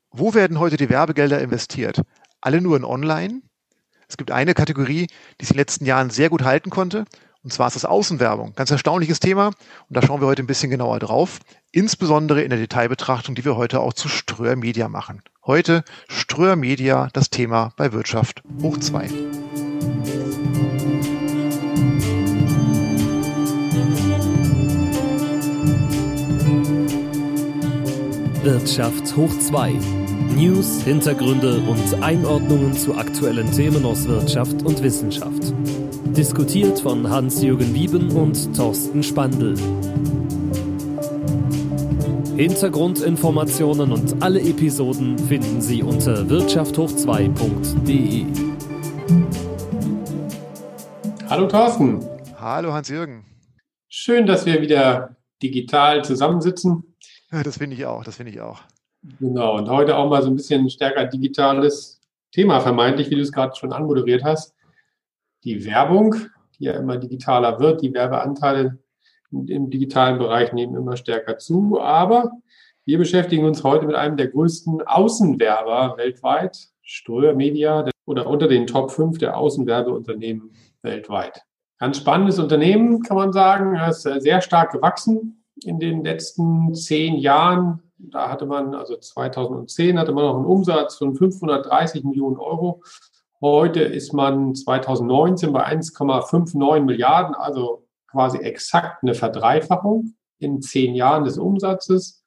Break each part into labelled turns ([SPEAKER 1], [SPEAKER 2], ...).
[SPEAKER 1] Wo werden heute die Werbegelder investiert? Alle nur in Online? Es gibt eine Kategorie, die es in den letzten Jahren sehr gut halten konnte, und zwar ist das Außenwerbung. Ganz erstaunliches Thema, und da schauen wir heute ein bisschen genauer drauf, insbesondere in der Detailbetrachtung, die wir heute auch zu Ströer Media machen. Heute Ströer Media, das Thema bei Wirtschaft hoch 2.
[SPEAKER 2] Wirtschaft hoch 2. News, Hintergründe und Einordnungen zu aktuellen Themen aus Wirtschaft und Wissenschaft. Diskutiert von Hans-Jürgen Wieben und Thorsten Spandl. Hintergrundinformationen und alle Episoden finden Sie unter wirtschafthoch2.de.
[SPEAKER 3] Hallo Thorsten.
[SPEAKER 1] Hallo Hans-Jürgen.
[SPEAKER 3] Schön, dass wir wieder digital zusammensitzen.
[SPEAKER 1] Das finde ich auch.
[SPEAKER 3] Genau, und heute auch mal so ein bisschen stärker digitales Thema vermeintlich, wie du es gerade schon anmoderiert hast. Die Werbung, die ja immer digitaler wird, die Werbeanteile im digitalen Bereich nehmen immer stärker zu, aber wir beschäftigen uns heute mit einem der größten Außenwerber weltweit, Ströer Media, oder unter den Top 5 der Außenwerbeunternehmen weltweit. Ganz spannendes Unternehmen, kann man sagen, ist sehr stark gewachsen in den letzten 10 Jahren. Da hatte man, also 2010 hatte man noch einen Umsatz von 530 Millionen Euro. Heute ist man 2019 bei 1,59 Milliarden, also quasi exakt eine Verdreifachung in 10 Jahren des Umsatzes.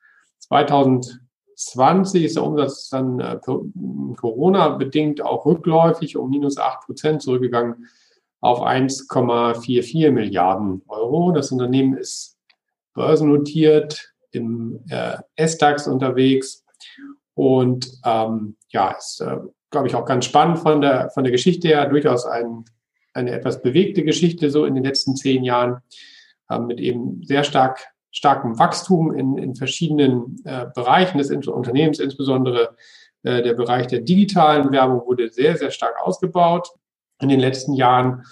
[SPEAKER 3] 2020 ist der Umsatz dann Corona-bedingt auch rückläufig um minus 8% zurückgegangen auf 1,44 Milliarden Euro. Das Unternehmen ist börsennotiert, im SDAX unterwegs und ist, glaube ich, auch ganz spannend von der Geschichte her, durchaus eine etwas bewegte Geschichte so in den letzten 10 Jahren, mit eben sehr starkem Wachstum in verschiedenen Bereichen des Unternehmens, insbesondere der Bereich der digitalen Werbung wurde sehr, sehr stark ausgebaut in den letzten Jahren.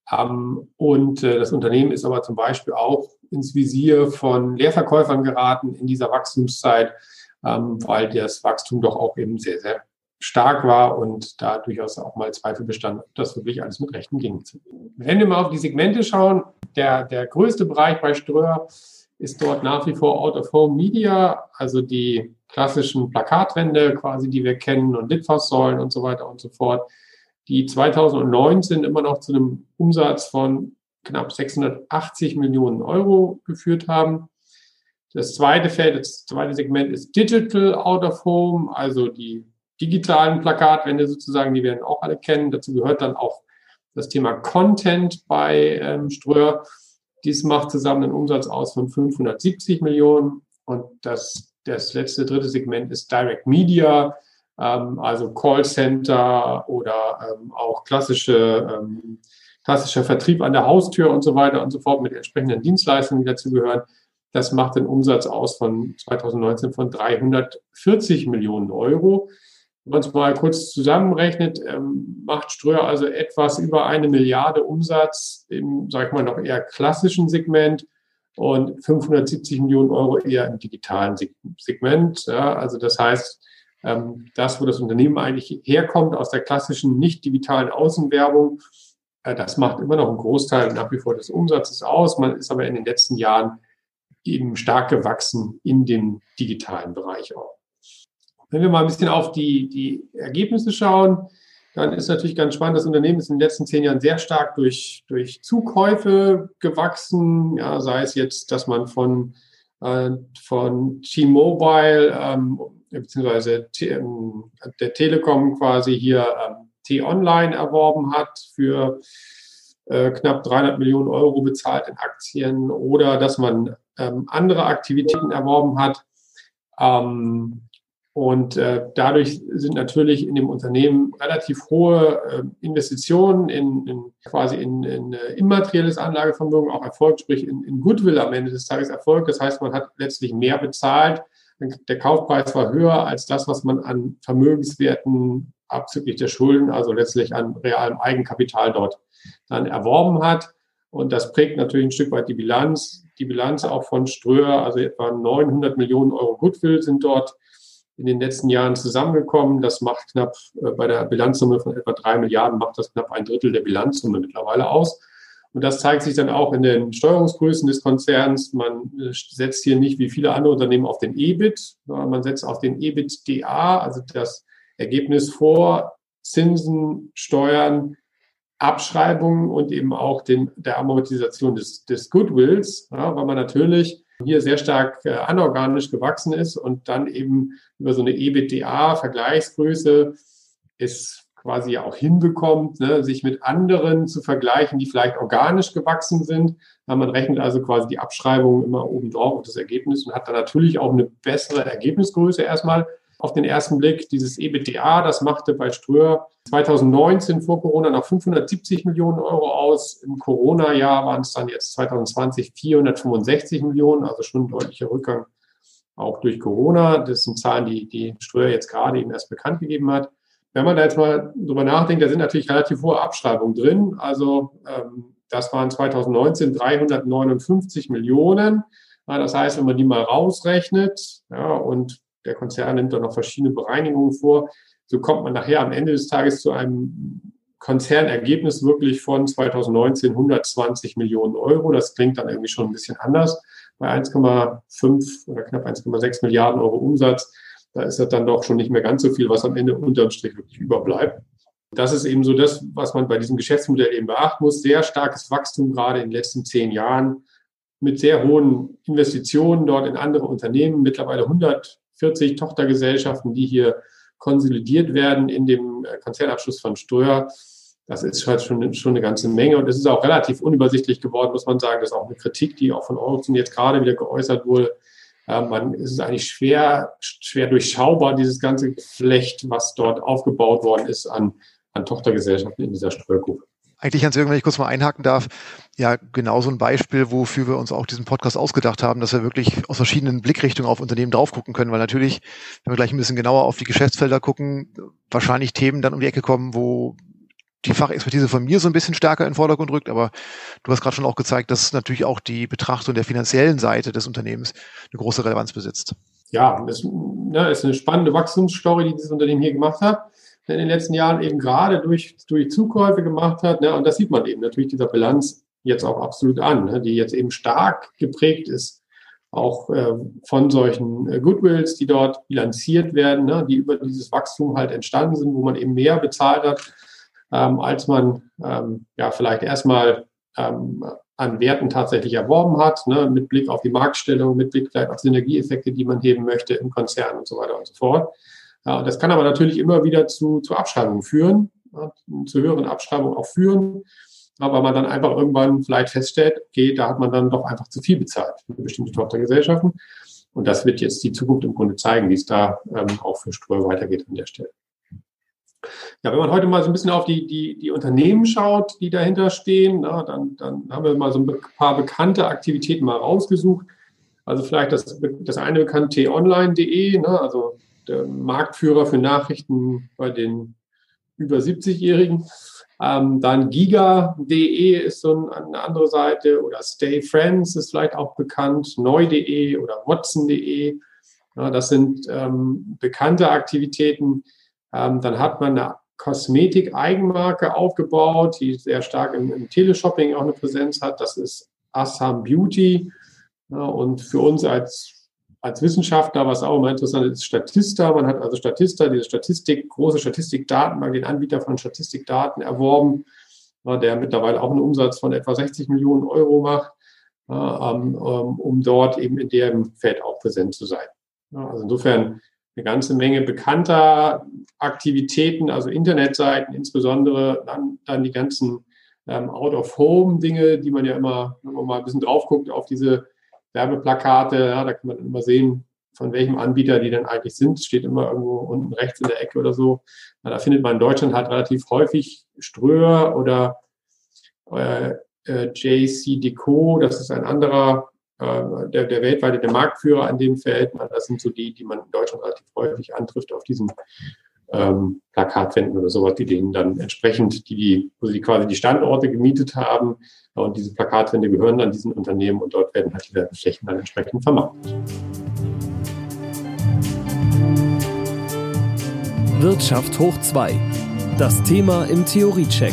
[SPEAKER 3] Und das Unternehmen ist aber zum Beispiel auch ins Visier von Leerverkäufern geraten in dieser Wachstumszeit, weil das Wachstum doch auch eben sehr, sehr stark war und da durchaus auch mal Zweifel bestanden, ob das wirklich alles mit rechten Dingen zu tun. Wenn wir mal auf die Segmente schauen, der größte Bereich bei Ströer ist dort nach wie vor Out-of-Home-Media, also die klassischen Plakatwände quasi, die wir kennen und Litfaßsäulen und so weiter und so fort, die 2019 immer noch zu einem Umsatz von knapp 680 Millionen Euro geführt haben. Das zweite Segment ist Digital Out of Home, also die digitalen Plakatwände sozusagen, die werden auch alle kennen. Dazu gehört dann auch das Thema Content bei Ströer. Dies macht zusammen einen Umsatz aus von 570 Millionen. Und das dritte Segment ist Direct Media, also Callcenter oder auch klassischer Vertrieb an der Haustür und so weiter und so fort mit entsprechenden Dienstleistungen, die dazu gehören. Das macht den Umsatz aus von 2019 von 340 Millionen Euro. Wenn man es mal kurz zusammenrechnet, macht Ströer also etwas über 1 Milliarde Umsatz im, sag ich mal, noch eher klassischen Segment und 570 Millionen Euro eher im digitalen Segment. Ja, also das heißt, das, wo das Unternehmen eigentlich herkommt, aus der klassischen nicht-digitalen Außenwerbung, das macht immer noch einen Großteil nach wie vor des Umsatzes aus. Man ist aber in den letzten Jahren eben stark gewachsen in dem digitalen Bereich auch. Wenn wir mal ein bisschen auf die Ergebnisse schauen, dann ist natürlich ganz spannend, das Unternehmen ist in den letzten 10 Jahren sehr stark durch Zukäufe gewachsen, ja, sei es jetzt, dass man von T-Mobile beziehungsweise der Telekom quasi hier T-Online erworben hat für knapp 300 Millionen Euro bezahlt in Aktien oder dass man andere Aktivitäten erworben hat. Dadurch sind natürlich in dem Unternehmen relativ hohe Investitionen in immaterielles Anlagevermögen auch erfolgt, sprich in Goodwill am Ende des Tages erfolgt. Das heißt, man hat letztlich mehr bezahlt. Der Kaufpreis war höher als das, was man an Vermögenswerten abzüglich der Schulden, also letztlich an realem Eigenkapital dort dann erworben hat. Und das prägt natürlich ein Stück weit die Bilanz. Die Bilanz auch von Ströer, also etwa 900 Millionen Euro Goodwill sind dort in den letzten Jahren zusammengekommen. Das macht knapp bei der Bilanzsumme von etwa 3 Milliarden, macht das knapp 1/3 der Bilanzsumme mittlerweile aus. Und das zeigt sich dann auch in den Steuerungsgrößen des Konzerns. Man setzt hier nicht wie viele andere Unternehmen auf den EBIT, sondern man setzt auf den EBITDA, also das Ergebnis vor Zinsen, Steuern, Abschreibungen und eben auch der Amortisation des Goodwills, ja, weil man natürlich hier sehr stark anorganisch gewachsen ist und dann eben über so eine EBITDA-Vergleichsgröße es quasi auch hinbekommt, ne, sich mit anderen zu vergleichen, die vielleicht organisch gewachsen sind. Man rechnet also quasi die Abschreibungen immer oben drauf auf das Ergebnis und hat dann natürlich auch eine bessere Ergebnisgröße erstmal. Auf den ersten Blick, dieses EBITDA, das machte bei Ströer 2019 vor Corona noch 570 Millionen Euro aus. Im Corona-Jahr waren es dann jetzt 2020 465 Millionen, also schon ein deutlicher Rückgang auch durch Corona. Das sind Zahlen, die Ströer jetzt gerade eben erst bekannt gegeben hat. Wenn man da jetzt mal drüber nachdenkt, da sind natürlich relativ hohe Abschreibungen drin. Also das waren 2019 359 Millionen. Das heißt, wenn man die mal rausrechnet, ja, und der Konzern nimmt dann noch verschiedene Bereinigungen vor, so kommt man nachher am Ende des Tages zu einem Konzernergebnis wirklich von 2019 120 Millionen Euro. Das klingt dann irgendwie schon ein bisschen anders. Bei 1,5 oder knapp 1,6 Milliarden Euro Umsatz, da ist das dann doch schon nicht mehr ganz so viel, was am Ende unterm Strich wirklich überbleibt. Das ist eben so das, was man bei diesem Geschäftsmodell eben beachten muss. Sehr starkes Wachstum gerade in den letzten 10 Jahren mit sehr hohen Investitionen dort in andere Unternehmen. Mittlerweile 140 Tochtergesellschaften, die hier konsolidiert werden in dem Konzernabschluss von Ströer. Das ist halt schon eine ganze Menge. Und es ist auch relativ unübersichtlich geworden, muss man sagen. Das ist auch eine Kritik, die auch von Eurozone jetzt gerade wieder geäußert wurde. Es ist eigentlich schwer durchschaubar, dieses ganze Geflecht, was dort aufgebaut worden ist an Tochtergesellschaften in dieser Ströer-Gruppe.
[SPEAKER 1] Eigentlich, Hans-Jürgen, wenn ich kurz mal einhaken darf, ja, genau so ein Beispiel, wofür wir uns auch diesen Podcast ausgedacht haben, dass wir wirklich aus verschiedenen Blickrichtungen auf Unternehmen drauf gucken können, weil natürlich, wenn wir gleich ein bisschen genauer auf die Geschäftsfelder gucken, wahrscheinlich Themen dann um die Ecke kommen, wo die Fachexpertise von mir so ein bisschen stärker in den Vordergrund rückt, aber du hast gerade schon auch gezeigt, dass natürlich auch die Betrachtung der finanziellen Seite des Unternehmens eine große Relevanz besitzt.
[SPEAKER 3] Ja, ist eine spannende Wachstumsstory, die dieses Unternehmen hier gemacht hat. In den letzten Jahren eben gerade durch Zukäufe gemacht hat. Ne, und das sieht man eben natürlich dieser Bilanz jetzt auch absolut an, ne, die jetzt eben stark geprägt ist, auch von solchen Goodwills, die dort bilanziert werden, ne, die über dieses Wachstum halt entstanden sind, wo man eben mehr bezahlt hat, als man vielleicht erstmal an Werten tatsächlich erworben hat, ne, mit Blick auf die Marktstellung, mit Blick vielleicht auf Synergieeffekte, die man heben möchte im Konzern und so weiter und so fort. Ja, das kann aber natürlich immer wieder zu Abschreibungen führen, zu höheren Abschreibungen auch führen, aber man dann einfach irgendwann vielleicht feststellt, okay, da hat man dann doch einfach zu viel bezahlt für bestimmte Tochtergesellschaften. Und das wird jetzt die Zukunft im Grunde zeigen, wie es da auch für Ströer weitergeht an der Stelle. Ja, wenn man heute mal so ein bisschen auf die Unternehmen schaut, die dahinter stehen, na, dann haben wir mal so ein paar bekannte Aktivitäten mal rausgesucht. Also vielleicht das eine bekannte t-online.de, ne, also der Marktführer für Nachrichten bei den über 70-Jährigen. Dann giga.de ist so eine andere Seite oder Stay Friends ist vielleicht auch bekannt, neu.de oder watson.de. Ja, das sind bekannte Aktivitäten. Dann hat man eine Kosmetik-Eigenmarke aufgebaut, die sehr stark im Teleshopping auch eine Präsenz hat. Das ist Assam Beauty. Ja, und für uns als Wissenschaftler, was auch immer interessant ist, Statista. Man hat also Statista, diese große Statistikdatenbank, den Anbieter von Statistikdaten erworben, der mittlerweile auch einen Umsatz von etwa 60 Millionen Euro macht, um dort eben in dem Feld auch präsent zu sein. Ja, also insofern eine ganze Menge bekannter Aktivitäten, also Internetseiten insbesondere, dann die ganzen Out-of-Home-Dinge, die man ja immer, wenn man mal ein bisschen drauf guckt auf diese Werbeplakate, ja, da kann man immer sehen, von welchem Anbieter die denn eigentlich sind. Steht immer irgendwo unten rechts in der Ecke oder so. Ja, da findet man in Deutschland halt relativ häufig Ströer oder JCDecaux, das ist ein anderer, der weltweite Marktführer an dem Feld. Das sind so die man in Deutschland relativ häufig antrifft auf diesen Plakatwänden oder sowas, die denen dann entsprechend, wo sie quasi die Standorte gemietet haben. Und diese Plakatwände gehören dann diesen Unternehmen und dort werden halt die Werbeflächen dann entsprechend vermarktet.
[SPEAKER 2] Wirtschaft hoch 2. Das Thema im Theoriecheck.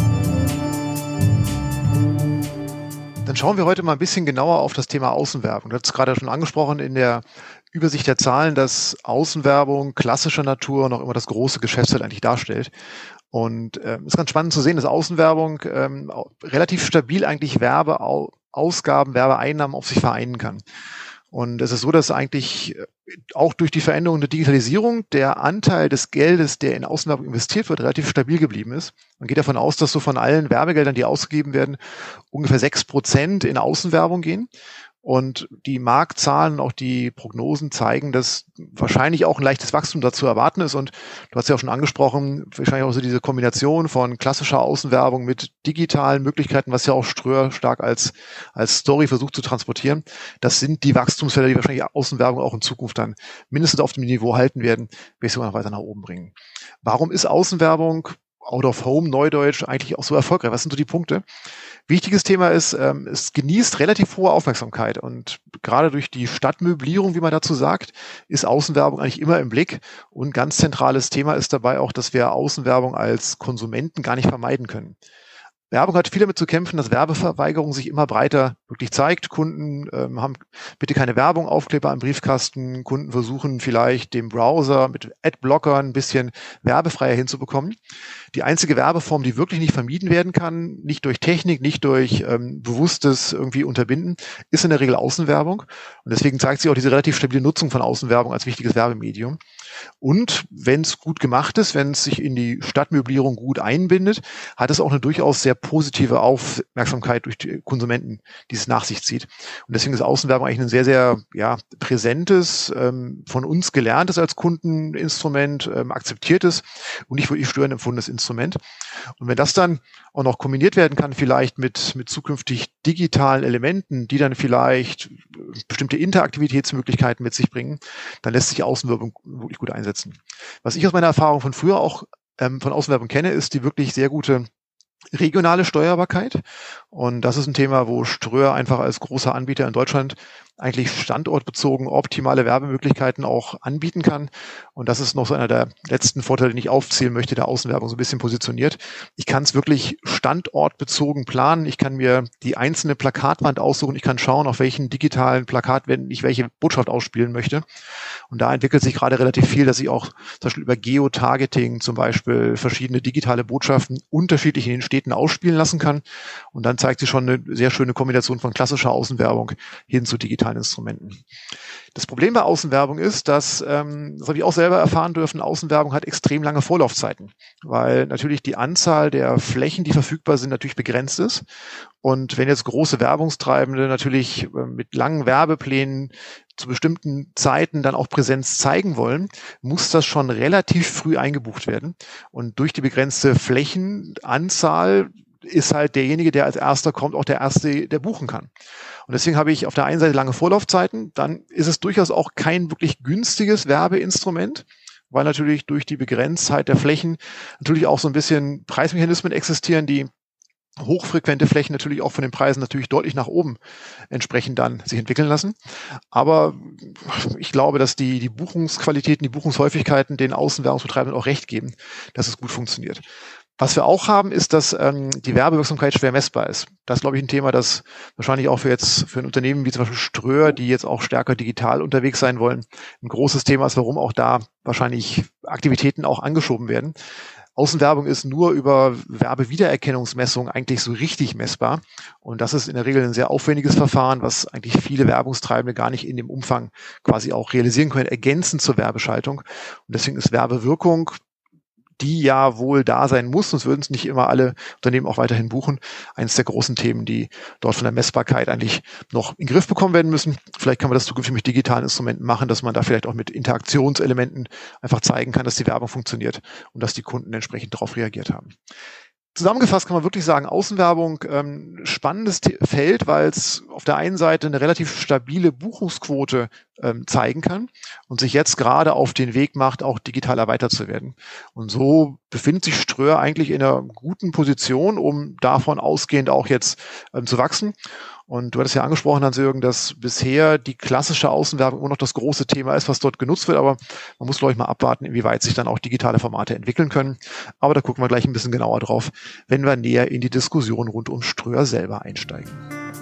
[SPEAKER 1] Dann schauen wir heute mal ein bisschen genauer auf das Thema Außenwerbung. Du hast es gerade schon angesprochen in der Übersicht der Zahlen, dass Außenwerbung klassischer Natur noch immer das große Geschäftsfeld eigentlich darstellt. Und es ist ganz spannend zu sehen, dass Außenwerbung relativ stabil eigentlich Werbeausgaben, Werbeeinnahmen auf sich vereinen kann. Und es ist so, dass eigentlich auch durch die Veränderung der Digitalisierung der Anteil des Geldes, der in Außenwerbung investiert wird, relativ stabil geblieben ist. Man geht davon aus, dass so von allen Werbegeldern, die ausgegeben werden, ungefähr 6% in Außenwerbung gehen. Und die Marktzahlen und auch die Prognosen zeigen, dass wahrscheinlich auch ein leichtes Wachstum dazu erwarten ist. Und du hast ja auch schon angesprochen, wahrscheinlich auch so diese Kombination von klassischer Außenwerbung mit digitalen Möglichkeiten, was ja auch Ströer stark als Story versucht zu transportieren. Das sind die Wachstumsfelder, die wahrscheinlich Außenwerbung auch in Zukunft dann mindestens auf dem Niveau halten werden, bis sogar noch weiter nach oben bringen. Warum ist Außenwerbung Out of Home, Neudeutsch, eigentlich auch so erfolgreich? Was sind so die Punkte? Wichtiges Thema ist, es genießt relativ hohe Aufmerksamkeit und gerade durch die Stadtmöblierung, wie man dazu sagt, ist Außenwerbung eigentlich immer im Blick und ganz zentrales Thema ist dabei auch, dass wir Außenwerbung als Konsumenten gar nicht vermeiden können. Werbung hat viel damit zu kämpfen, dass Werbeverweigerung sich immer breiter wirklich zeigt. Kunden haben bitte keine Werbung, Aufkleber am Briefkasten. Kunden versuchen vielleicht den Browser mit Adblockern ein bisschen werbefreier hinzubekommen. Die einzige Werbeform, die wirklich nicht vermieden werden kann, nicht durch Technik, nicht durch bewusstes irgendwie Unterbinden, ist in der Regel Außenwerbung. Und deswegen zeigt sich auch diese relativ stabile Nutzung von Außenwerbung als wichtiges Werbemedium. Und wenn es gut gemacht ist, wenn es sich in die Stadtmöblierung gut einbindet, hat es auch eine durchaus sehr positive Aufmerksamkeit durch die Konsumenten, die es nach sich zieht. Und deswegen ist Außenwerbung eigentlich ein sehr, sehr präsentes, von uns gelerntes als Kundeninstrument, akzeptiertes und nicht wirklich störend empfundenes Instrument. Und wenn das dann auch noch kombiniert werden kann, vielleicht mit zukünftig digitalen Elementen, die dann vielleicht bestimmte Interaktivitätsmöglichkeiten mit sich bringen, dann lässt sich Außenwerbung wirklich gut einsetzen. Was ich aus meiner Erfahrung von früher auch von Außenwerbung kenne, ist die wirklich sehr gute regionale Steuerbarkeit. Und das ist ein Thema, wo Ströer einfach als großer Anbieter in Deutschland eigentlich standortbezogen optimale Werbemöglichkeiten auch anbieten kann. Und das ist noch so einer der letzten Vorteile, den ich aufzählen möchte, der Außenwerbung so ein bisschen positioniert. Ich kann es wirklich standortbezogen planen. Ich kann mir die einzelne Plakatwand aussuchen. Ich kann schauen, auf welchen digitalen Plakatwänden ich welche Botschaft ausspielen möchte. Und da entwickelt sich gerade relativ viel, dass ich auch zum Beispiel über Geotargeting zum Beispiel verschiedene digitale Botschaften unterschiedlich in den Städten ausspielen lassen kann. Und dann zeigt sich schon eine sehr schöne Kombination von klassischer Außenwerbung hin zu digitalen Instrumenten. Das Problem bei Außenwerbung ist, dass, das habe ich auch selber erfahren dürfen, Außenwerbung hat extrem lange Vorlaufzeiten, weil natürlich die Anzahl der Flächen, die verfügbar sind, natürlich begrenzt ist. Und wenn jetzt große Werbungstreibende natürlich mit langen Werbeplänen zu bestimmten Zeiten dann auch Präsenz zeigen wollen, muss das schon relativ früh eingebucht werden. Und durch die begrenzte Flächenanzahl ist halt derjenige, der als erster kommt, auch der Erste, der buchen kann. Und deswegen habe ich auf der einen Seite lange Vorlaufzeiten, dann ist es durchaus auch kein wirklich günstiges Werbeinstrument, weil natürlich durch die Begrenztheit der Flächen natürlich auch so ein bisschen Preismechanismen existieren, die hochfrequente Flächen natürlich auch von den Preisen natürlich deutlich nach oben entsprechend dann sich entwickeln lassen. Aber ich glaube, dass die Buchungsqualitäten, die Buchungshäufigkeiten den Außenwerbungsbetreibenden auch recht geben, dass es gut funktioniert. Was wir auch haben, ist, dass die Werbewirksamkeit schwer messbar ist. Das ist, glaube ich, ein Thema, das wahrscheinlich auch für ein Unternehmen wie zum Beispiel Ströer, die jetzt auch stärker digital unterwegs sein wollen, ein großes Thema ist, warum auch da wahrscheinlich Aktivitäten auch angeschoben werden. Außenwerbung ist nur über Werbewiedererkennungsmessung eigentlich so richtig messbar. Und das ist in der Regel ein sehr aufwendiges Verfahren, was eigentlich viele Werbungstreibende gar nicht in dem Umfang quasi auch realisieren können, ergänzend zur Werbeschaltung. Und deswegen ist Werbewirkung, die ja wohl da sein muss, sonst würden es nicht immer alle Unternehmen auch weiterhin buchen. Eines der großen Themen, die dort von der Messbarkeit eigentlich noch in den Griff bekommen werden müssen. Vielleicht kann man das zukünftig mit digitalen Instrumenten machen, dass man da vielleicht auch mit Interaktionselementen einfach zeigen kann, dass die Werbung funktioniert und dass die Kunden entsprechend darauf reagiert haben. Zusammengefasst kann man wirklich sagen, Außenwerbung spannendes Feld, weil es auf der einen Seite eine relativ stabile Buchungsquote zeigen kann und sich jetzt gerade auf den Weg macht, auch digital erweitert zu werden. Und so befindet sich Ströer eigentlich in einer guten Position, um davon ausgehend auch jetzt zu wachsen. Und du hattest ja angesprochen, Hans-Jürgen, dass bisher die klassische Außenwerbung immer noch das große Thema ist, was dort genutzt wird. Aber man muss, glaube ich, mal abwarten, inwieweit sich dann auch digitale Formate entwickeln können. Aber da gucken wir gleich ein bisschen genauer drauf, wenn wir näher in die Diskussion rund um Ströer selber einsteigen.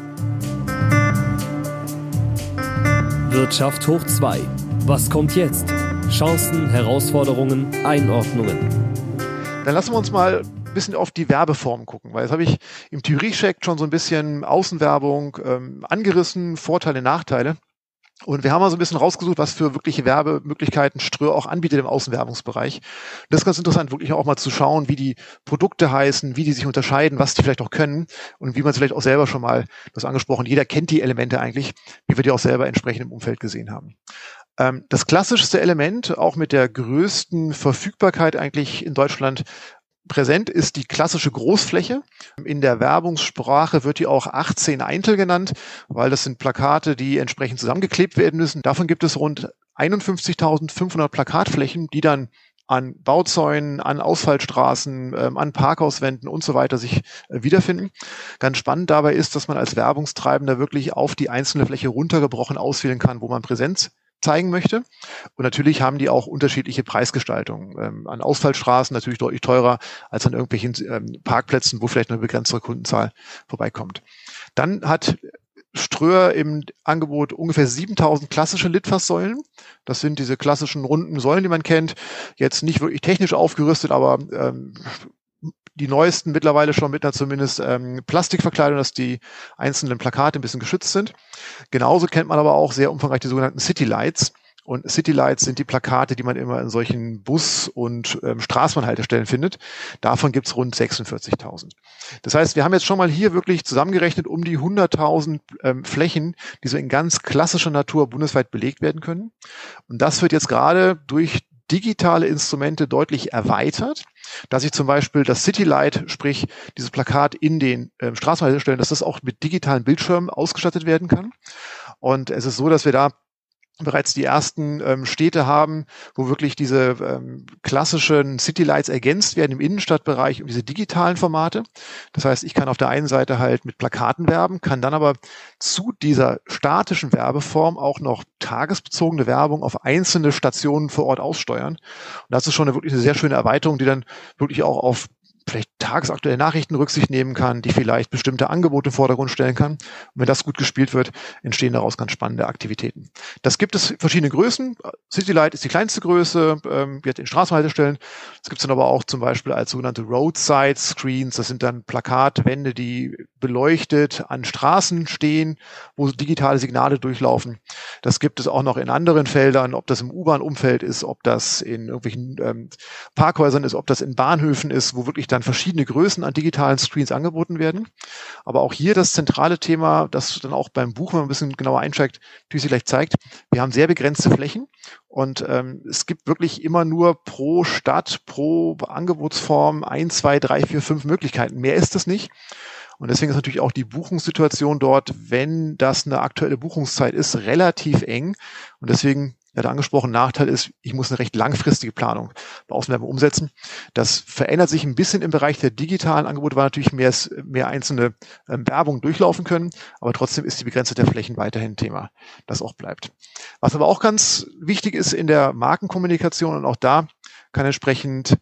[SPEAKER 2] Wirtschaft hoch 2. Was kommt jetzt? Chancen, Herausforderungen, Einordnungen.
[SPEAKER 1] Dann lassen wir uns mal ein bisschen auf die Werbeform gucken, weil jetzt habe ich im Theorie-Check schon so ein bisschen Außenwerbung angerissen, Vorteile, Nachteile. Und wir haben mal so ein bisschen rausgesucht, was für wirkliche Werbemöglichkeiten Ströer auch anbietet im Außenwerbungsbereich. Und das ist ganz interessant, wirklich auch mal zu schauen, wie die Produkte heißen, wie die sich unterscheiden, was die vielleicht auch können und wie man es vielleicht auch selber schon mal, du hast angesprochen, jeder kennt die Elemente eigentlich, wie wir die auch selber entsprechend im Umfeld gesehen haben. Das klassischste Element, auch mit der größten Verfügbarkeit eigentlich in Deutschland präsent, ist die klassische Großfläche. In der Werbungssprache wird die auch 18 Eintel genannt, weil das sind Plakate, die entsprechend zusammengeklebt werden müssen. Davon gibt es rund 51.500 Plakatflächen, die dann an Bauzäunen, an Ausfallstraßen, an Parkhauswänden und so weiter sich wiederfinden. Ganz spannend dabei ist, dass man als Werbungstreibender wirklich auf die einzelne Fläche runtergebrochen auswählen kann, wo man Präsenz zeigen möchte. Und natürlich haben die auch unterschiedliche Preisgestaltungen. An Ausfallstraßen natürlich deutlich teurer als an irgendwelchen Parkplätzen, wo vielleicht eine begrenztere Kundenzahl vorbeikommt. Dann hat Ströer im Angebot ungefähr 7.000 klassische Litfaßsäulen. Das sind diese klassischen runden Säulen, die man kennt. Jetzt nicht wirklich technisch aufgerüstet, aber die neuesten mittlerweile schon mit einer zumindest Plastikverkleidung, dass die einzelnen Plakate ein bisschen geschützt sind. Genauso kennt man aber auch sehr umfangreich die sogenannten City Lights. Und City Lights sind die Plakate, die man immer in solchen Bus- und Straßenbahnhaltestellen findet. Davon gibt's rund 46.000. Das heißt, wir haben jetzt schon mal hier wirklich zusammengerechnet um die 100.000 Flächen, die so in ganz klassischer Natur bundesweit belegt werden können. Und das wird jetzt gerade durch digitale Instrumente deutlich erweitert, dass ich zum Beispiel das City Light, sprich dieses Plakat in den Straßenhaltestellen, dass das auch mit digitalen Bildschirmen ausgestattet werden kann. Und es ist so, dass wir da bereits die ersten Städte haben, wo wirklich diese klassischen City Lights ergänzt werden im Innenstadtbereich um diese digitalen Formate. Das heißt, ich kann auf der einen Seite halt mit Plakaten werben, kann dann aber zu dieser statischen Werbeform auch noch tagesbezogene Werbung auf einzelne Stationen vor Ort aussteuern. Und das ist schon wirklich eine sehr schöne Erweiterung, die dann wirklich auch auf vielleicht tagesaktuelle Nachrichten Rücksicht nehmen kann, die vielleicht bestimmte Angebote im Vordergrund stellen kann. Und wenn das gut gespielt wird, entstehen daraus ganz spannende Aktivitäten. Das gibt es verschiedene Größen. City Light ist die kleinste Größe, wird in Straßenhaltestellen. Das gibt es dann aber auch zum Beispiel als sogenannte Roadside Screens. Das sind dann Plakatwände, die beleuchtet an Straßen stehen, wo digitale Signale durchlaufen. Das gibt es auch noch in anderen Feldern, ob das im U-Bahn-Umfeld ist, ob das in irgendwelchen Parkhäusern ist, ob das in Bahnhöfen ist, wo wirklich dann verschiedene Größen an digitalen Screens angeboten werden. Aber auch hier das zentrale Thema, das dann auch beim Buch, wenn man ein bisschen genauer einsteigt, natürlich sich gleich zeigt, wir haben sehr begrenzte Flächen und es gibt wirklich immer nur pro Stadt, pro Angebotsform 1, 2, 3, 4, 5 Möglichkeiten. Mehr ist es nicht. Und deswegen ist natürlich auch die Buchungssituation dort, wenn das eine aktuelle Buchungszeit ist, relativ eng. Und deswegen, er hat angesprochen, Nachteil ist, ich muss eine recht langfristige Planung bei Außenwerbung umsetzen. Das verändert sich ein bisschen im Bereich der digitalen Angebote, weil natürlich mehr einzelne Werbung durchlaufen können. Aber trotzdem ist die Begrenzung der Flächen weiterhin Thema, das auch bleibt. Was aber auch ganz wichtig ist in der Markenkommunikation, und auch da kann entsprechend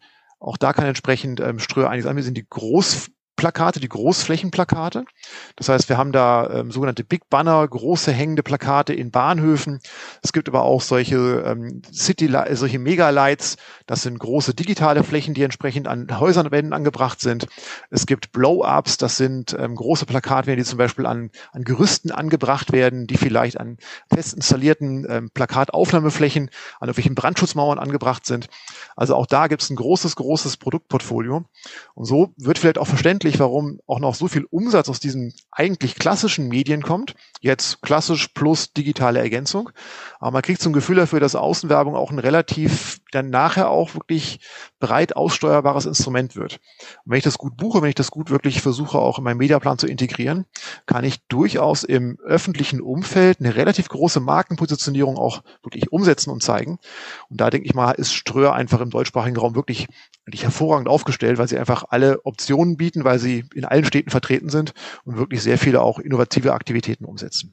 [SPEAKER 1] Ströer einiges an, sind die Großplakate, die Großflächenplakate. Das heißt, wir haben da sogenannte Big Banner, große hängende Plakate in Bahnhöfen. Es gibt aber auch solche solche Megalights. Das sind große digitale Flächen, die entsprechend an Häusernwänden angebracht sind. Es gibt Blow-ups, das sind große Plakatwände, die zum Beispiel an Gerüsten angebracht werden, die vielleicht an fest installierten Plakataufnahmeflächen, an irgendwelchen Brandschutzmauern angebracht sind. Also auch da gibt es ein großes Produktportfolio. Und so wird vielleicht auch verständlich, warum auch noch so viel Umsatz aus diesen eigentlich klassischen Medien kommt. Jetzt klassisch plus digitale Ergänzung. Aber man kriegt so ein Gefühl dafür, dass Außenwerbung auch ein relativ dann nachher auch wirklich breit aussteuerbares Instrument wird. Und wenn ich das gut buche, wenn ich das gut wirklich versuche, auch in meinen Mediaplan zu integrieren, kann ich durchaus im öffentlichen Umfeld eine relativ große Markenpositionierung auch wirklich umsetzen und zeigen. Und da denke ich mal, ist Ströer einfach im deutschsprachigen Raum wirklich eigentlich hervorragend aufgestellt, weil sie einfach alle Optionen bieten, weil sie in allen Städten vertreten sind und wirklich sehr viele auch innovative Aktivitäten umsetzen.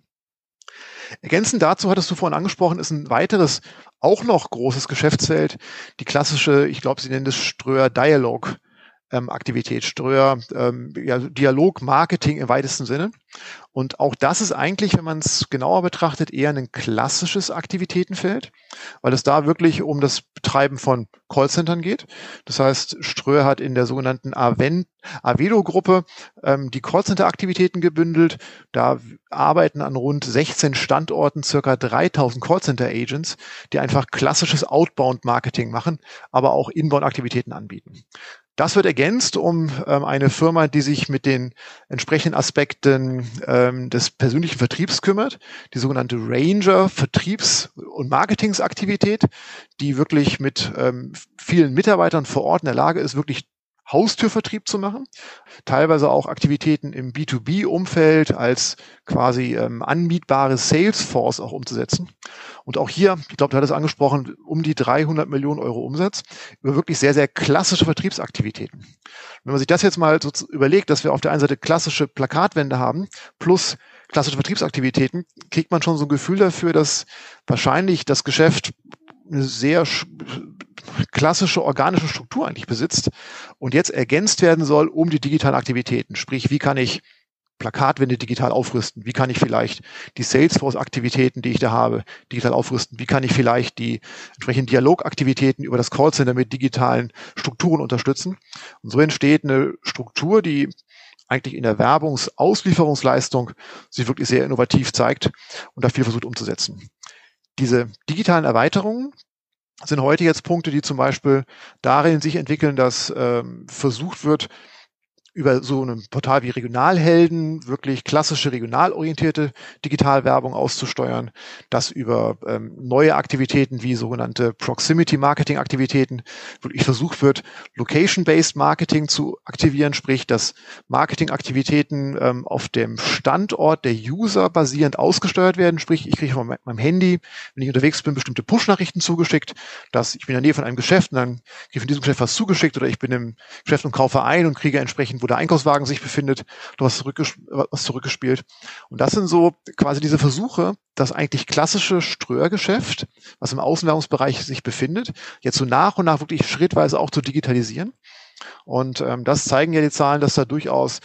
[SPEAKER 1] Ergänzend dazu, hattest du vorhin angesprochen, ist ein weiteres, auch noch großes Geschäftsfeld, die klassische, ich glaube, sie nennen es Ströer Dialog Aktivität, Ströer Dialog, Marketing im weitesten Sinne. Und auch das ist eigentlich, wenn man es genauer betrachtet, eher ein klassisches Aktivitätenfeld, weil es da wirklich um das Betreiben von Callcentern geht. Das heißt, Ströer hat in der sogenannten Avedo-Gruppe die Callcenter-Aktivitäten gebündelt. Da arbeiten an rund 16 Standorten circa 3000 Callcenter-Agents, die einfach klassisches Outbound-Marketing machen, aber auch Inbound-Aktivitäten anbieten. Das wird ergänzt um eine Firma, die sich mit den entsprechenden Aspekten des persönlichen Vertriebs kümmert, die sogenannte Ranger Vertriebs- und Marketingsaktivität, die wirklich mit vielen Mitarbeitern vor Ort in der Lage ist, wirklich Haustürvertrieb zu machen, teilweise auch Aktivitäten im B2B-Umfeld als quasi anmietbare Salesforce auch umzusetzen. Und auch hier, ich glaube, du hattest angesprochen, um die 300 Millionen Euro Umsatz über wirklich sehr, sehr klassische Vertriebsaktivitäten. Wenn man sich das jetzt mal so überlegt, dass wir auf der einen Seite klassische Plakatwände haben plus klassische Vertriebsaktivitäten, kriegt man schon so ein Gefühl dafür, dass wahrscheinlich das Geschäft eine sehr klassische organische Struktur eigentlich besitzt und jetzt ergänzt werden soll um die digitalen Aktivitäten. Sprich, wie kann ich Plakatwände digital aufrüsten? Wie kann ich vielleicht die Salesforce-Aktivitäten, die ich da habe, digital aufrüsten? Wie kann ich vielleicht die entsprechenden Dialogaktivitäten über das Callcenter mit digitalen Strukturen unterstützen? Und so entsteht eine Struktur, die eigentlich in der Werbungsauslieferungsleistung sich wirklich sehr innovativ zeigt und da viel versucht umzusetzen. Diese digitalen Erweiterungen sind heute jetzt Punkte, die zum Beispiel darin sich entwickeln, dass versucht wird, über so ein Portal wie Regionalhelden wirklich klassische regionalorientierte Digitalwerbung auszusteuern, dass über neue Aktivitäten wie sogenannte Proximity-Marketing-Aktivitäten wirklich versucht wird, Location-Based Marketing zu aktivieren, sprich, dass Marketing-Aktivitäten auf dem Standort der User basierend ausgesteuert werden, sprich, ich kriege von meinem Handy, wenn ich unterwegs bin, bestimmte Push-Nachrichten zugeschickt, dass ich bin in der Nähe von einem Geschäft und dann kriege ich von diesem Geschäft was zugeschickt oder ich bin im Geschäft und kaufe ein und kriege entsprechend, wo der Einkaufswagen sich befindet, was zurückgespielt. Und das sind so quasi diese Versuche, das eigentlich klassische Ströer-Geschäft, was im Außenwerbungsbereich sich befindet, jetzt so nach und nach wirklich schrittweise auch zu digitalisieren. Und das zeigen ja die Zahlen, dass da durchaus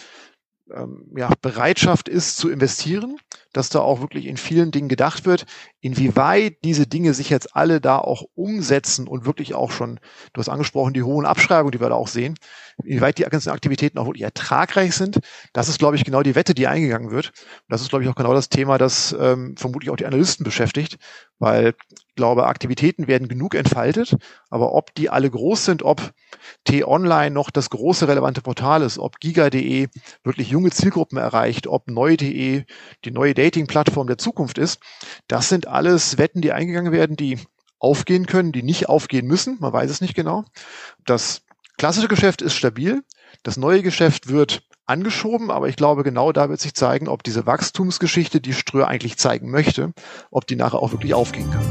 [SPEAKER 1] Bereitschaft ist zu investieren, dass da auch wirklich in vielen Dingen gedacht wird, inwieweit diese Dinge sich jetzt alle da auch umsetzen und wirklich auch schon, du hast angesprochen, die hohen Abschreibungen, die wir da auch sehen, inwieweit die ganzen Aktivitäten auch wirklich ertragreich sind. Das ist, glaube ich, genau die Wette, die eingegangen wird. Und das ist, glaube ich, auch genau das Thema, das vermutlich auch die Analysten beschäftigt, weil ich glaube, Aktivitäten werden genug entfaltet, aber ob die alle groß sind, ob T-Online noch das große relevante Portal ist, ob Giga.de wirklich junge Zielgruppen erreicht, ob Neu.de die neue Dating-Plattform der Zukunft ist, das sind alles Wetten, die eingegangen werden, die aufgehen können, die nicht aufgehen müssen, man weiß es nicht genau. Das klassische Geschäft ist stabil, das neue Geschäft wird angeschoben, aber ich glaube, genau da wird sich zeigen, ob diese Wachstumsgeschichte, die Ströer eigentlich zeigen möchte, ob die nachher auch wirklich aufgehen kann.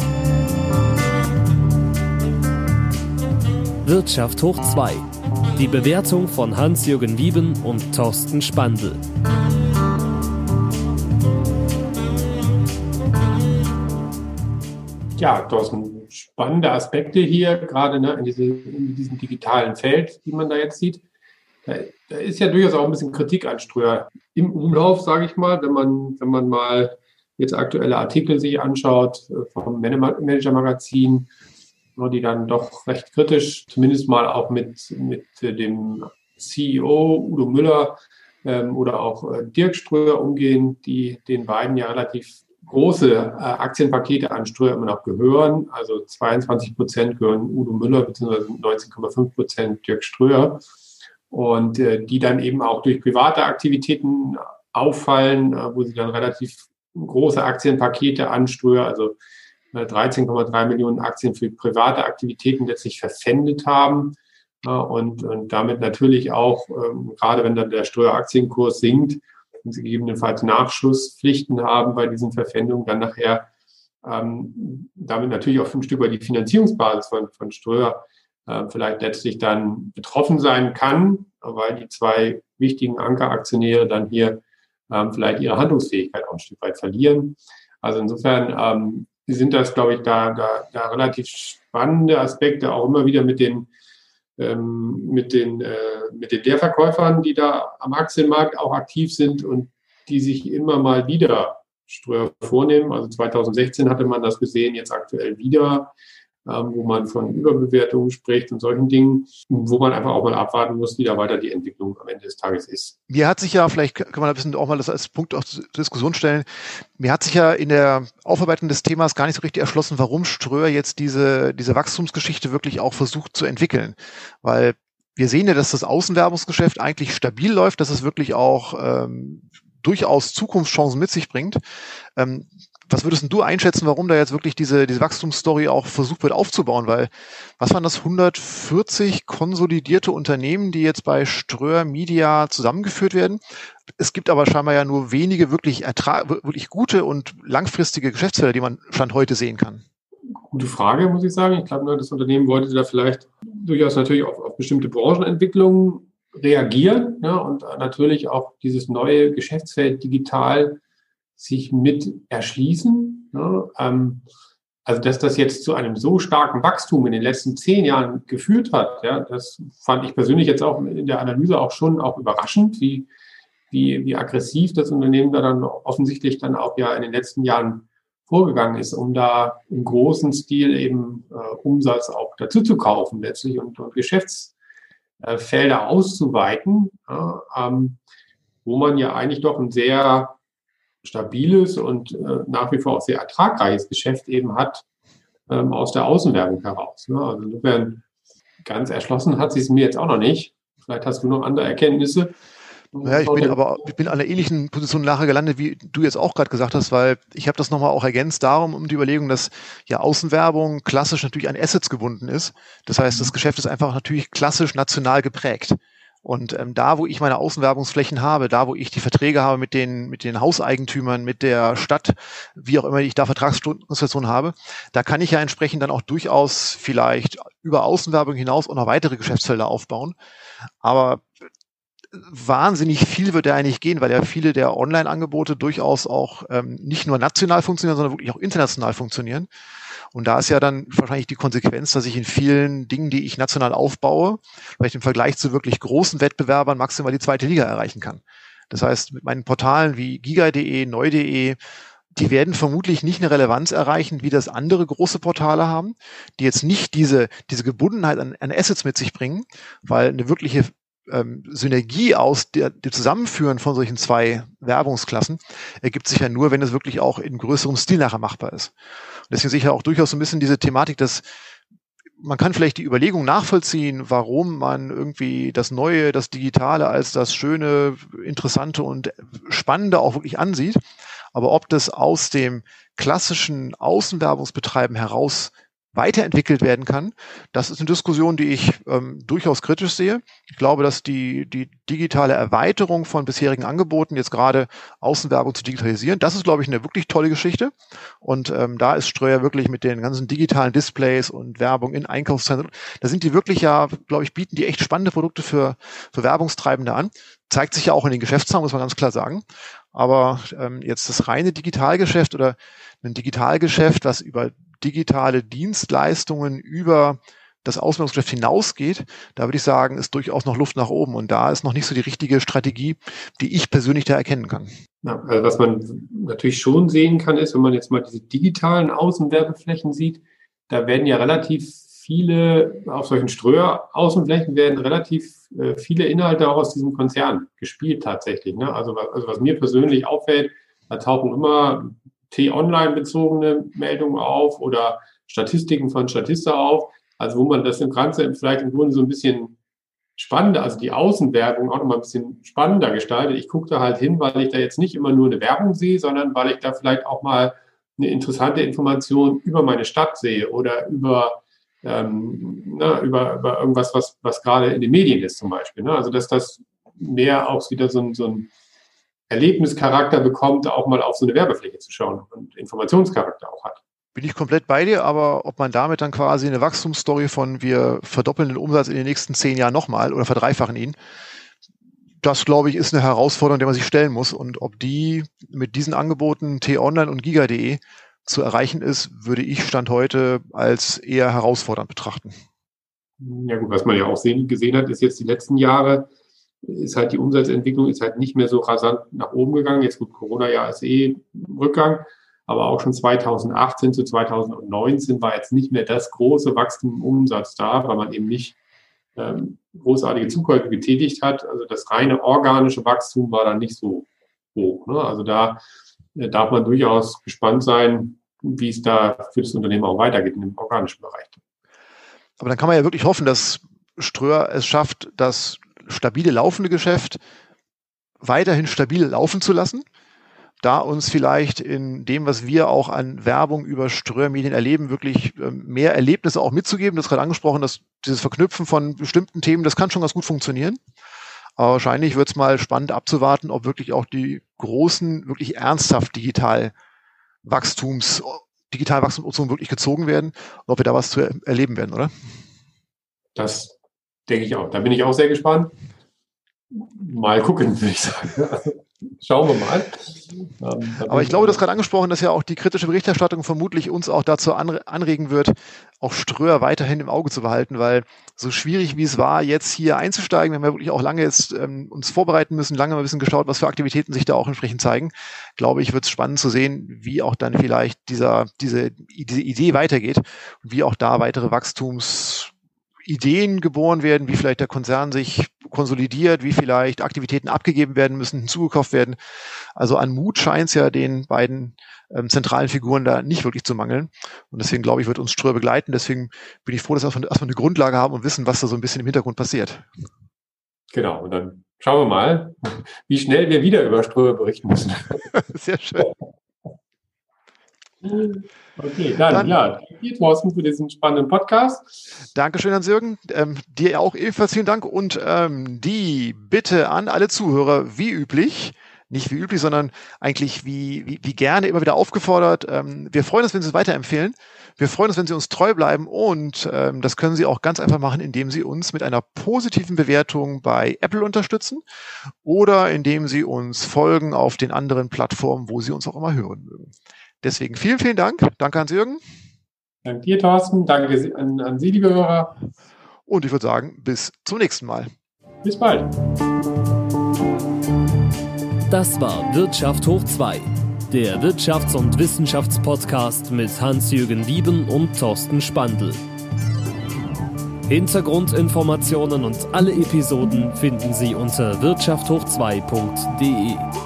[SPEAKER 2] Wirtschaft hoch 2. Die Bewertung von Hans-Jürgen Wieben und Thorsten Spandl.
[SPEAKER 3] Ja, Thorsten, spannende Aspekte hier, gerade in diesem digitalen Feld, die man da jetzt sieht. Da ist ja durchaus auch ein bisschen Kritik an Ströer im Umlauf, sage ich mal, wenn man mal jetzt aktuelle Artikel sich anschaut vom Manager-Magazin, die dann doch recht kritisch, zumindest mal auch mit dem CEO Udo Müller oder auch Dirk Ströer umgehen, die den beiden ja relativ große Aktienpakete an Ströer immer noch gehören. Also 22% gehören Udo Müller bzw. 19,5% Dirk Ströer. Und die dann eben auch durch private Aktivitäten auffallen, wo sie dann relativ große Aktienpakete an Ströer, also 13,3 Millionen Aktien für private Aktivitäten letztlich verpfändet haben und damit natürlich auch, gerade wenn dann der Ströer-Aktienkurs sinkt und sie gegebenenfalls Nachschusspflichten haben bei diesen Verpfändungen, dann nachher damit natürlich auch ein Stück weit die Finanzierungsbasis von Ströer vielleicht letztlich dann betroffen sein kann, weil die zwei wichtigen Ankeraktionäre dann hier vielleicht ihre Handlungsfähigkeit auch ein Stück weit verlieren. Also insofern sind das, glaube ich, da relativ spannende Aspekte, auch immer wieder mit den Leerverkäufern, die da am Aktienmarkt auch aktiv sind und die sich immer mal wieder Streuer vornehmen. Also 2016 hatte man das gesehen, jetzt aktuell wieder, wo man von Überbewertungen spricht und solchen Dingen, wo man einfach auch mal abwarten muss, wie da weiter die Entwicklung am Ende des Tages ist.
[SPEAKER 1] Mir hat sich ja, vielleicht kann man ein bisschen auch mal das als Punkt auch zur Diskussion stellen, mir hat sich ja in der Aufarbeitung des Themas gar nicht so richtig erschlossen, warum Ströer jetzt diese Wachstumsgeschichte wirklich auch versucht zu entwickeln. Weil wir sehen ja, dass das Außenwerbungsgeschäft eigentlich stabil läuft, dass es wirklich auch durchaus Zukunftschancen mit sich bringt. Was würdest denn du einschätzen, warum da jetzt wirklich diese Wachstumsstory auch versucht wird aufzubauen? Weil, was waren das, 140 konsolidierte Unternehmen, die jetzt bei Ströer Media zusammengeführt werden? Es gibt aber scheinbar ja nur wenige wirklich gute und langfristige Geschäftsfelder, die man Stand heute sehen kann.
[SPEAKER 3] Gute Frage, muss ich sagen. Ich glaube, das Unternehmen wollte da vielleicht durchaus natürlich auf bestimmte Branchenentwicklungen reagieren, ja, und natürlich auch dieses neue Geschäftsfeld digital sich mit erschließen. Ja. Also, dass das jetzt zu einem so starken Wachstum in den letzten 10 Jahren geführt hat, ja, das fand ich persönlich jetzt auch in der Analyse auch schon auch überraschend, wie aggressiv das Unternehmen da dann offensichtlich dann auch ja in den letzten Jahren vorgegangen ist, um da im großen Stil eben Umsatz auch dazu zu kaufen letztlich und Geschäftsfelder auszuweiten, ja, wo man ja eigentlich doch ein sehr stabiles und nach wie vor auch sehr ertragreiches Geschäft eben hat aus der Außenwerbung heraus. Ne? Also insofern ganz erschlossen hat sie es mir jetzt auch noch nicht. Vielleicht hast du noch andere Erkenntnisse.
[SPEAKER 1] Ja, ich bin an einer ähnlichen Position nachher gelandet, wie du jetzt auch gerade gesagt hast, weil ich habe das nochmal auch ergänzt darum, um die Überlegung, dass ja Außenwerbung klassisch natürlich an Assets gebunden ist. Das heißt, das Geschäft ist einfach natürlich klassisch national geprägt. Und da, wo ich meine Außenwerbungsflächen habe, da, wo ich die Verträge habe mit den Hauseigentümern, mit der Stadt, wie auch immer ich da Vertragskonstellationen habe, da kann ich ja entsprechend dann auch durchaus vielleicht über Außenwerbung hinaus auch noch weitere Geschäftsfelder aufbauen. Aber wahnsinnig viel wird ja eigentlich gehen, weil ja viele der Online-Angebote durchaus auch nicht nur national funktionieren, sondern wirklich auch international funktionieren. Und da ist ja dann wahrscheinlich die Konsequenz, dass ich in vielen Dingen, die ich national aufbaue, vielleicht im Vergleich zu wirklich großen Wettbewerbern maximal die zweite Liga erreichen kann. Das heißt, mit meinen Portalen wie giga.de, neu.de, die werden vermutlich nicht eine Relevanz erreichen, wie das andere große Portale haben, die jetzt nicht diese Gebundenheit an Assets mit sich bringen, weil eine wirkliche Synergie aus dem Zusammenführen von solchen zwei Werbungsklassen ergibt sich ja nur, wenn es wirklich auch in größerem Stil nachher machbar ist. Und deswegen sehe ich ja auch durchaus so ein bisschen diese Thematik, dass man kann vielleicht die Überlegung nachvollziehen, warum man irgendwie das Neue, das Digitale als das Schöne, Interessante und Spannende auch wirklich ansieht. Aber ob das aus dem klassischen Außenwerbungsbetreiben heraus weiterentwickelt werden kann, das ist eine Diskussion, die ich durchaus kritisch sehe. Ich glaube, dass die digitale Erweiterung von bisherigen Angeboten, jetzt gerade Außenwerbung zu digitalisieren, das ist, glaube ich, eine wirklich tolle Geschichte. Und da ist Ströer wirklich mit den ganzen digitalen Displays und Werbung in Einkaufszentren, da sind die wirklich ja, glaube ich, bieten die echt spannende Produkte für Werbungstreibende an. Zeigt sich ja auch in den Geschäftszahlen, muss man ganz klar sagen. Aber jetzt das reine Digitalgeschäft oder ein Digitalgeschäft, was über digitale Dienstleistungen über das Außenwerbungsgeschäft hinausgeht, da würde ich sagen, ist durchaus noch Luft nach oben. Und da ist noch nicht so die richtige Strategie, die ich persönlich da erkennen kann.
[SPEAKER 3] Ja, also was man natürlich schon sehen kann, ist, wenn man jetzt mal diese digitalen Außenwerbeflächen sieht, da werden ja relativ viele, auf solchen Ströer-Außenflächen werden relativ viele Inhalte auch aus diesem Konzern gespielt tatsächlich. Ne? Also was mir persönlich auffällt, da tauchen immer T-Online-bezogene Meldungen auf oder Statistiken von Statista auf, also wo man das Ganze vielleicht im Grunde so ein bisschen spannender, also die Außenwerbung auch nochmal ein bisschen spannender gestaltet. Ich gucke da halt hin, weil ich da jetzt nicht immer nur eine Werbung sehe, sondern weil ich da vielleicht auch mal eine interessante Information über meine Stadt sehe oder über irgendwas, was gerade in den Medien ist zum Beispiel. Ne? Also dass das mehr auch wieder so ein Erlebnischarakter bekommt, auch mal auf so eine Werbefläche zu schauen und Informationscharakter auch hat.
[SPEAKER 1] bin ich komplett bei dir, aber ob man damit dann quasi eine Wachstumsstory von wir verdoppeln den Umsatz in den nächsten 10 Jahren nochmal oder verdreifachen ihn, das, glaube ich, ist eine Herausforderung, der man sich stellen muss. Und ob die mit diesen Angeboten T-Online und Giga.de zu erreichen ist, würde ich Stand heute als eher herausfordernd betrachten.
[SPEAKER 3] Ja gut, was man ja auch gesehen hat, ist jetzt die letzten Jahre, ist halt die Umsatzentwicklung ist halt nicht mehr so rasant nach oben gegangen. Jetzt gut, Corona-Jahr ist Rückgang. Aber auch schon 2018 zu 2019 war jetzt nicht mehr das große Wachstum im Umsatz da, weil man eben nicht großartige Zukäufe getätigt hat. Also das reine organische Wachstum war dann nicht so hoch. Ne? Also da darf man durchaus gespannt sein, wie es da für das Unternehmen auch weitergeht in dem organischen Bereich.
[SPEAKER 1] Aber dann kann man ja wirklich hoffen, dass Ströer es schafft, das stabile laufende Geschäft weiterhin stabil laufen zu lassen, da uns vielleicht in dem, was wir auch an Werbung über Ströer-Medien erleben, wirklich mehr Erlebnisse auch mitzugeben. Du hast gerade angesprochen, dass dieses Verknüpfen von bestimmten Themen, das kann schon ganz gut funktionieren. Aber wahrscheinlich wird es mal spannend abzuwarten, ob wirklich auch die großen, wirklich ernsthaft digital Wachstumsoptionen wirklich gezogen werden und ob wir da was zu erleben werden, oder?
[SPEAKER 3] Das denke ich auch. Da bin ich auch sehr gespannt. Mal gucken, würde ich sagen. Schauen wir mal.
[SPEAKER 1] Aber ich glaube, du hast gerade angesprochen, dass ja auch die kritische Berichterstattung vermutlich uns auch dazu anregen wird, auch Ströer weiterhin im Auge zu behalten, weil so schwierig wie es war, jetzt hier einzusteigen, wir haben ja wirklich auch lange jetzt uns vorbereiten müssen, lange mal ein bisschen geschaut, was für Aktivitäten sich da auch entsprechend zeigen. Glaube ich, wird es spannend zu sehen, wie auch dann vielleicht diese Idee weitergeht und wie auch da weitere Wachstumsideen geboren werden, wie vielleicht der Konzern sich konsolidiert, wie vielleicht Aktivitäten abgegeben werden müssen, hinzugekauft werden. Also an Mut scheint es ja den beiden zentralen Figuren da nicht wirklich zu mangeln. Und deswegen, glaube ich, wird uns Ströer begleiten. Deswegen bin ich froh, dass wir erstmal eine Grundlage haben und wissen, was da so ein bisschen im Hintergrund passiert.
[SPEAKER 3] Genau, und dann schauen wir mal, wie schnell wir wieder über Ströer berichten müssen.
[SPEAKER 1] Sehr schön.
[SPEAKER 3] Okay, dann danke dir, Thorsten, für diesen spannenden Podcast.
[SPEAKER 1] Dankeschön, Hans-Jürgen. Dir auch ebenfalls vielen Dank und die Bitte an alle Zuhörer, wie üblich, nicht wie üblich, sondern eigentlich wie gerne immer wieder aufgefordert. Wir freuen uns, wenn Sie es weiterempfehlen. Wir freuen uns, wenn Sie uns treu bleiben und das können Sie auch ganz einfach machen, indem Sie uns mit einer positiven Bewertung bei Apple unterstützen oder indem Sie uns folgen auf den anderen Plattformen, wo Sie uns auch immer hören mögen. Deswegen vielen, vielen Dank. Danke, Hans-Jürgen.
[SPEAKER 3] Danke dir, Thorsten. Danke an Sie, liebe Hörer.
[SPEAKER 1] Und ich würde sagen, bis zum nächsten Mal.
[SPEAKER 3] Bis bald.
[SPEAKER 2] Das war Wirtschaft hoch 2, der Wirtschafts- und Wissenschaftspodcast mit Hans-Jürgen Wieben und Thorsten Spandl. Hintergrundinformationen und alle Episoden finden Sie unter wirtschafthoch2.de.